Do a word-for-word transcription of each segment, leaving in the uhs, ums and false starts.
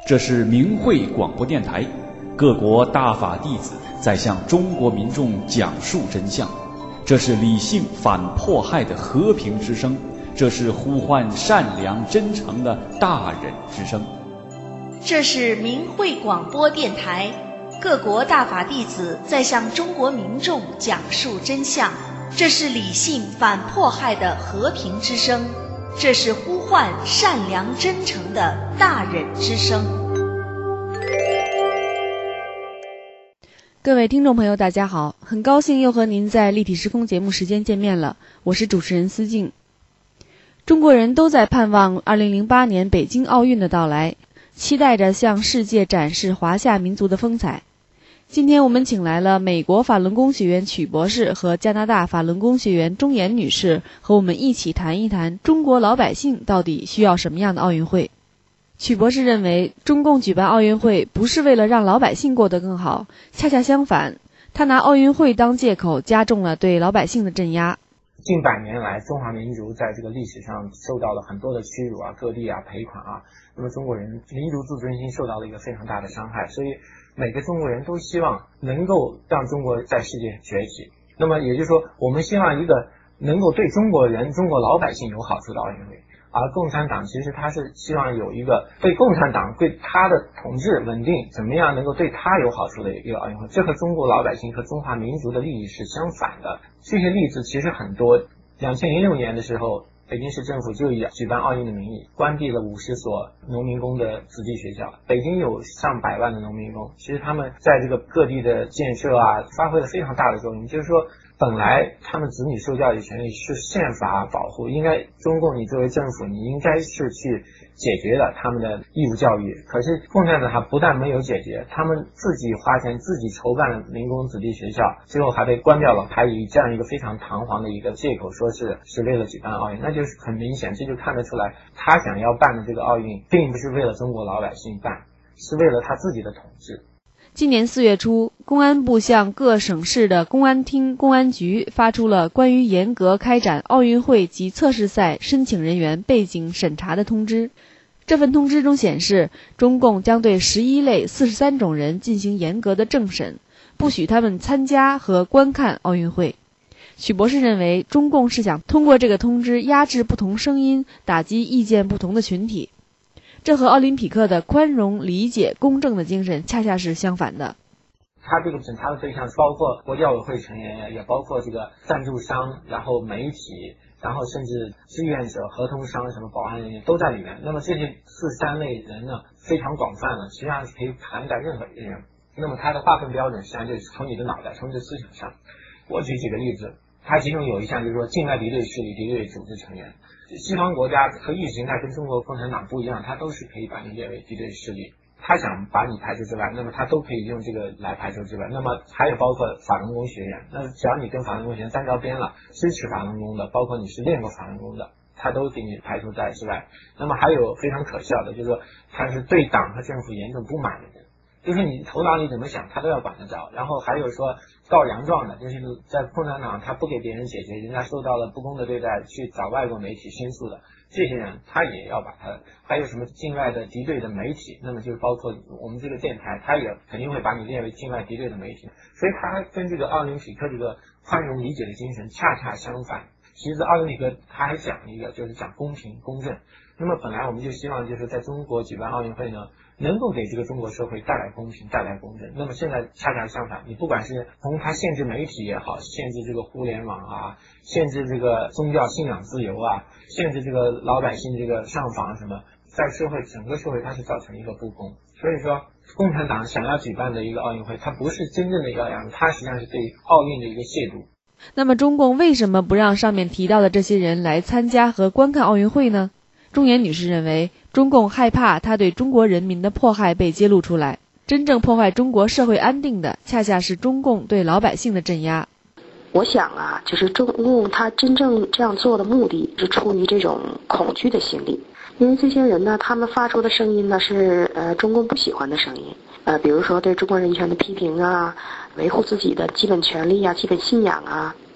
这是明慧广播电台，各国大法弟子在向中国民众讲述真相。这是理性反迫害的和平之声，这是呼唤善良真诚的大忍之声。 这是明慧广播电台，各国大法弟子在向中国民众讲述真相。这是理性反迫害的和平之声，这是呼唤善良真诚的大忍之声。 各位听众朋友大家好，很高兴又和您在立体时空节目时间见面了，我是主持人思静。中国人都在盼望二零零八年北京奥运的到来，期待着向世界展示华夏民族的风采。今天我们请来了美国法轮功学员曲博士和加拿大法轮功学员钟岩女士，和我们一起谈一谈中国老百姓到底需要什么样的奥运会。曲博士认为，中共举办奥运会不是为了让老百姓过得更好，恰恰相反，他拿奥运会当借口，加重了对老百姓的镇压。 近百年来，中华民族在这个历史上受到了很多的屈辱啊，各地啊赔款啊，那么中国人民族自尊心受到了一个非常大的伤害，所以每个中国人都希望能够让中国在世界崛起。那么也就是说，我们希望一个能够对中国人、中国老百姓有好处的奥运会。而共产党其实他是希望有一个对共产党对他的统治稳定怎么样能够对他有好处的一个奥运会，这和中国老百姓和中华民族的利益是相反的。这些例子其实很多。两千零六年的时候，北京市政府就以举办奥运的名义关闭了五十所农民工的子弟学校。北京有上百万的农民工，其实他们在这个各地的建设啊发挥了非常大的作用，就是说本来他们子女受教育权利是宪法保护，应该中共你作为政府你应该是去解决了他们的义务教育，可是共产党他不但没有解决，他们自己花钱自己筹办了民工子弟学校，最后还被关掉了，还以这样一个非常堂皇的一个借口说是是为了举办奥运，那就是很明显，这就看得出来他想要办的这个奥运并不是为了中国老百姓办，是为了他自己的统治。 今年四月初，公安部向各省市的公安厅、公安局发出了关于严格开展奥运会及测试赛申请人员背景审查的通知。这份通知中显示，中共将对十一类四十三种人进行严格的政审，不许他们参加和观看奥运会。许博士认为，中共是想通过这个通知压制不同声音，打击意见不同的群体。这和奥林匹克的宽容、理解、公正的精神恰恰是相反的。 他这个审查的对象包括国际奥委会成员，也包括这个赞助商，然后媒体，然后甚至志愿者、合同商、什么保安人员都在里面。那么这些四三类人呢，非常广泛了，实际上是可以涵盖任何一个人。那么它的划分标准实际上就是从你的脑袋，从你的思想上。我举几个例子，它其中有一项就是说境外敌对势力、敌对组织成员。西方国家和意识形态跟中国共产党不一样，它都是可以把你列为敌对势力。他想把你排除之外，那么他都可以用这个来排除之外。那么还有包括法轮功学员，那只要你跟法轮功学员沾着边了，支持法轮功的，包括你是练过法轮功的，他都给你排除在之外。那么还有非常可笑的，就是说他是对党和政府严重不满的人，就是你头脑里怎么想他都要管得着。然后还有说告洋状的，就是在共产党他不给别人解决，人家受到了不公的对待，去找外国媒体申诉的，这些人他也要把他。还有什么境外的敌对的媒体，那么就是包括我们这个电台，他也肯定会把你列为境外敌对的媒体。所以他跟这个奥林匹克这个宽容理解的精神恰恰相反。其实奥林匹克他还讲一个，就是讲公平公正。那么本来我们就希望就是在中国举办奥运会呢，能够给这个中国社会带来公平，带来公正。那么现在恰恰相反，你不管是从他限制媒体也好，限制这个互联网啊，限制这个宗教信仰自由啊，限制这个老百姓这个上访什么，在社会整个社会它是造成一个不公。所以说共产党想要举办的一个奥运会，它不是真正的一个奥运，它实际上是对奥运的一个亵渎。 那么中共为什么不让上面提到的这些人来参加和观看奥运会呢？钟岩女士认为，中共害怕他对中国人民的迫害被揭露出来，真正破坏中国社会安定的恰恰是中共对老百姓的镇压。 我想啊，就是中共他真正这样做的目的是出于这种恐惧的心理，因为这些人呢，他们发出的声音呢是呃中共不喜欢的声音，呃，比如说对中国人权的批评啊，维护自己的基本权利啊、基本信仰啊，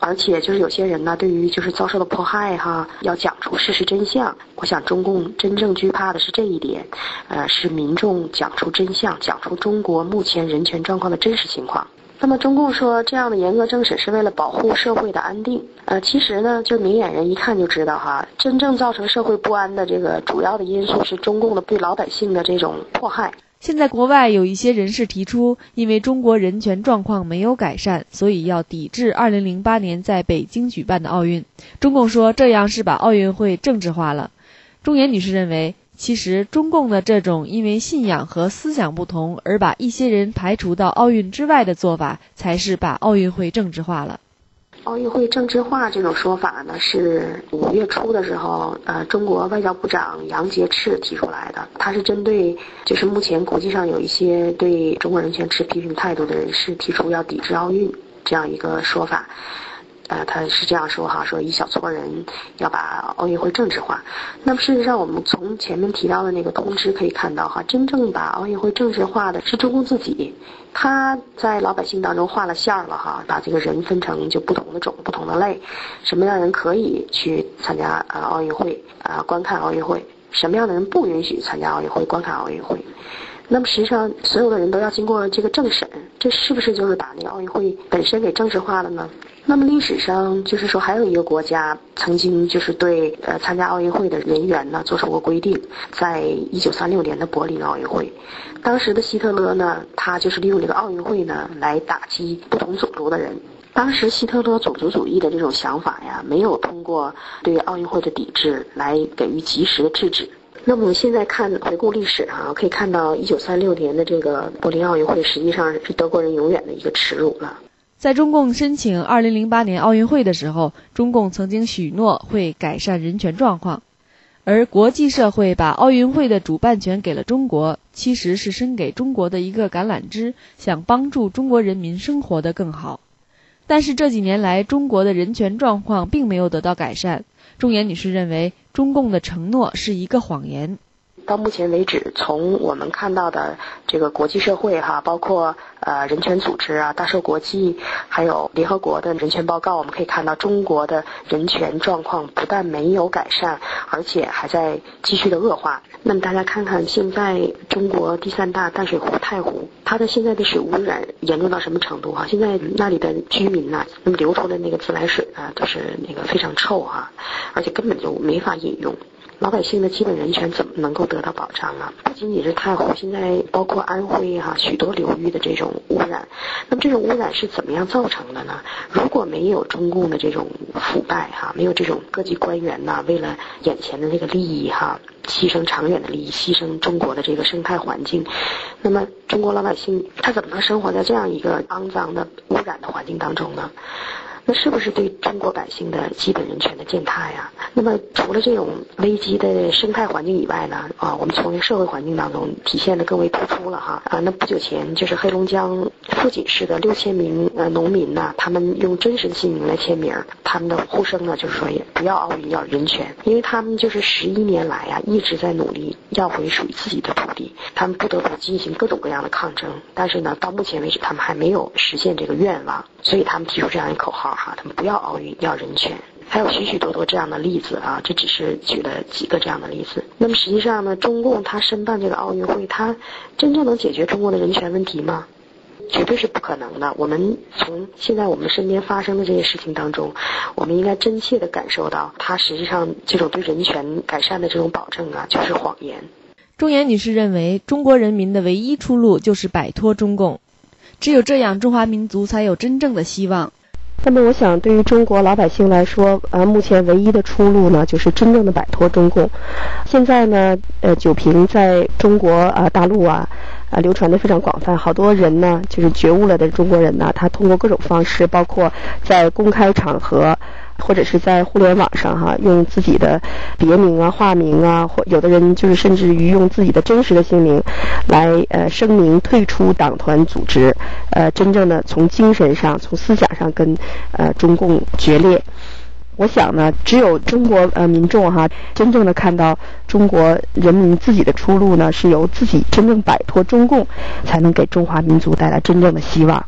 而且就是有些人呢，对于就是遭受的迫害哈，要讲出事实真相。我想中共真正惧怕的是这一点，呃，是民众讲出真相，讲出中国目前人权状况的真实情况。那么中共说这样的严格政审是为了保护社会的安定，呃，其实呢，就明眼人一看就知道哈，真正造成社会不安的这个主要的因素是中共的对老百姓的这种迫害。 现在国外有一些人士提出，因为中国人权状况没有改善，所以要抵制二零零八年在北京举办的奥运。中共说这样是把奥运会政治化了。钟岩女士认为，其实中共的这种因为信仰和思想不同而把一些人排除到奥运之外的做法，才是把奥运会政治化了。 奥运会政治化这种说法呢，是五月初的时候，呃，中国外交部长杨洁篪提出来的。他是针对就是目前国际上有一些对中国人权持批评态度的人士提出要抵制奥运这样一个说法。呃，他是这样说哈，说一小撮人要把奥运会政治化。那么事实上，我们从前面提到的那个通知可以看到哈，真正把奥运会政治化的是中共自己。他在老百姓当中画了线了哈，把这个人分成就不同的种、不同的类，什么样的人可以去参加呃奥运会啊、呃、观看奥运会，什么样的人不允许参加奥运会、观看奥运会。那么实际上，所有的人都要经过这个政审，这是不是就是把那个奥运会本身给政治化了呢？那么历史上就是说，还有一个国家曾经就是对呃参加奥运会的人员呢做出过规定，在一九三六年的柏林奥运会，当时的希特勒呢，他就是利用这个奥运会呢来打击不同种族的人。当时希特勒种族主义的这种想法呀，没有通过对奥运会的抵制来给予及时的制止。那么我们现在看回顾历史啊，可以看到一九三六年的这个柏林奥运会实际上是德国人永远的一个耻辱了。 在中共申请二零零八年奥运会的时候，中共曾经许诺会改善人权状况，而国际社会把奥运会的主办权给了中国，其实是伸给中国的一个橄榄枝，想帮助中国人民生活得更好。但是这几年来，中国的人权状况并没有得到改善。钟岩女士认为，中共的承诺是一个谎言。 到目前为止，从我们看到的这个国际社会哈，包括呃人权组织啊、大寿国际，还有联合国的人权报告，我们可以看到中国的人权状况不但没有改善，而且还在继续的恶化。那么大家看看现在中国第三大淡水湖太湖，它的现在的水污染严重到什么程度哈？现在那里的居民呐、啊，那么流出的那个自来水啊，都是那个非常臭哈，而且根本就没法饮用。老百姓的基本人权怎么能够得到保障啊？不仅仅是太湖，现在包括安徽哈、啊、许多流域的这种污染。那么这种污染是怎么样造成的呢？如果没有中共的这种腐败哈、啊，没有这种各级官员呐、啊，为了眼前的这个利益哈、啊，牺牲长远的利益，牺牲中国的这个生态环境，那么中国老百姓他怎么能生活在这样一个肮脏的污染的环境当中呢？那是不是对中国百姓的基本人权的践踏呀？那么除了这种危机的生态环境以外呢，啊，我们从社会环境当中体现的更为突出了哈啊。那不久前就是黑龙江富锦市的六千名呃农民呢，他们用真实的姓名来签名，他们的呼声呢就是说也不要奥运，要人权，因为他们就是十一年来啊一直在努力要回属于自己的土地，他们不得不进行各种各样的抗争，但是呢到目前为止他们还没有实现这个愿望，所以他们提出这样一个口号。哈，他们不要奥运，要人权，还有许许多多这样的例子啊，这只是举了几个这样的例子。那么实际上呢，中共他申办这个奥运会，他真正能解决中国的人权问题吗？绝对是不可能的。我们从现在我们身边发生的这些事情当中，我们应该真切地感受到，它实际上这种对人权改善的这种保证啊，就是谎言。 钟岩女士认为，中国人民的唯一出路就是摆脱中共，只有这样，中华民族才有真正的希望。 那么我想对于中国老百姓来说，呃，目前唯一的出路呢，就是真正的摆脱中共。现在呢，呃，酒瓶在中国啊、呃、大陆啊，啊、呃、流传的非常广泛，好多人呢，就是觉悟了的中国人呢，他通过各种方式，包括在公开场合，或者是在互联网上哈，用自己的别名啊、化名啊，或有的人就是甚至于用自己的真实的姓名来呃声明退出党团组织，呃，真正的从精神上、从思想上跟呃中共决裂。我想呢，只有中国呃民众哈，真正的看到中国人民自己的出路呢，是由自己真正摆脱中共，才能给中华民族带来真正的希望。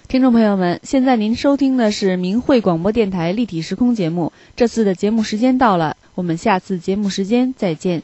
听众朋友们，现在您收听的是明慧广播电台立体时空节目。这次的节目时间到了，我们下次节目时间再见。